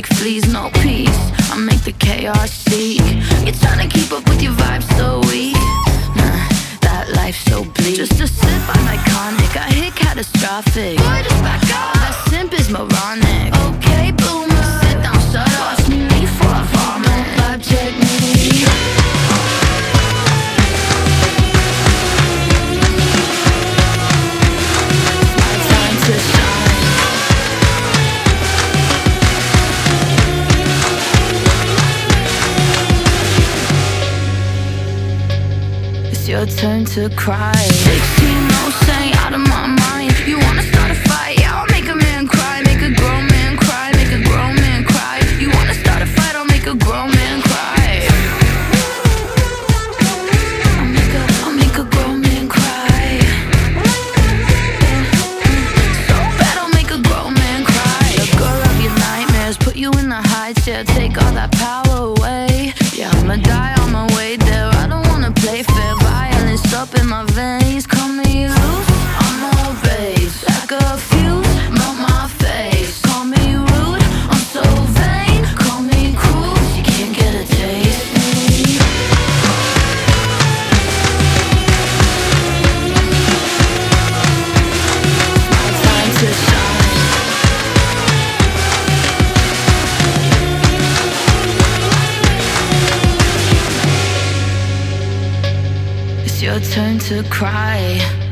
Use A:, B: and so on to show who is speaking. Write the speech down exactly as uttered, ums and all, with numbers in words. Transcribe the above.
A: like fleas, no peace. I make the chaos seek. You're trying to keep up with your vibe so weak. Nah, that life's so bleak. Just a sip, I'm iconic. I hit catastrophic. Boy, just back up. That simp is moronic. Okay, boomer, sit down, shut up. Watch me leave for a vomit. Vibe check me. Your turn to cry. Sixteen, no saying, out of my mind. You wanna start a fight? Yeah, I'll make a man cry. Make a grown man cry. Make a grown man cry. You wanna start a fight? I'll make a grown man cry. I'll make a, I'll make a grown man cry. So bad, I'll make a grown man cry. The girl of your nightmares, put you in the high chair, take all that power away. Yeah, I'ma die on my way there. I don't wanna play fair. Up in my veins, call me loose, I'm all base. Like a fuse, melt my face. Call me rude, I'm so vain. Call me cruel, you can't get a taste of me. My time to shine. It's your turn to cry.